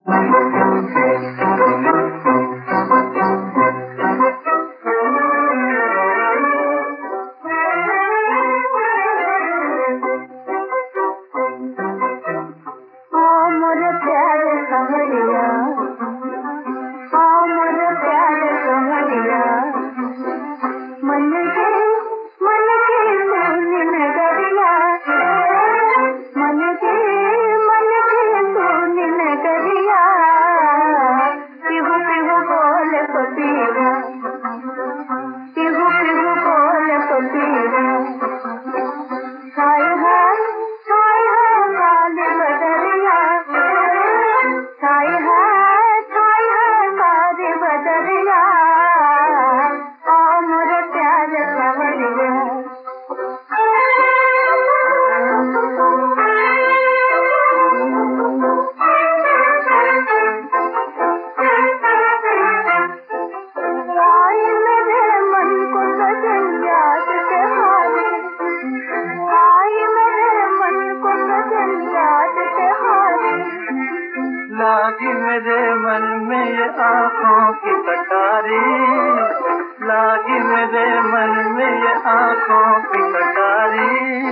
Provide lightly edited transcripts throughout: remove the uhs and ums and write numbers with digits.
लागी मेरे मन में ये आँखों की कटारी, लागी मेरे मन में ये आँखों की कटारी।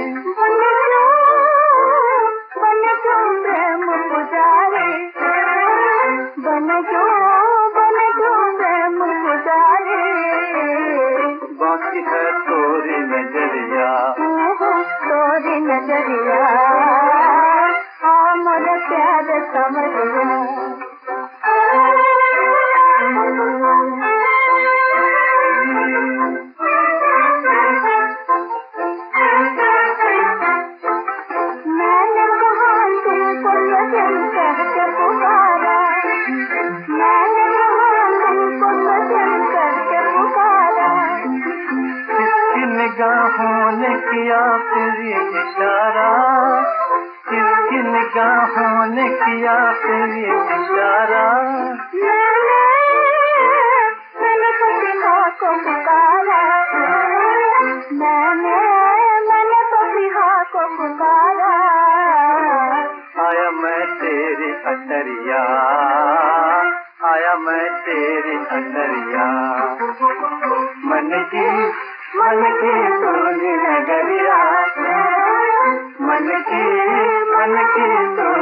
बन जो प्रेम पुजारी, बन जो प्रेम पुजारी। बाकी है तोरी नजरिया, तोरी नजरिया, मोर प्यार समझिया। मैंने कहा तुमको सजन कह के पुकारा, मैंने कहा तुमको सजन कह के पुकारा। किसकी निगाहों ने किया फिर ये इशारा, किसकी निगाहों ने किया फिर ये इशारा। मैंने पपिहा को पुकारा, मैंने पपिहा को पुकारा। आया मैं तेरी अटरिया, आया मैं तेरी अटरिया। मन की सोनी नगरिया, मन की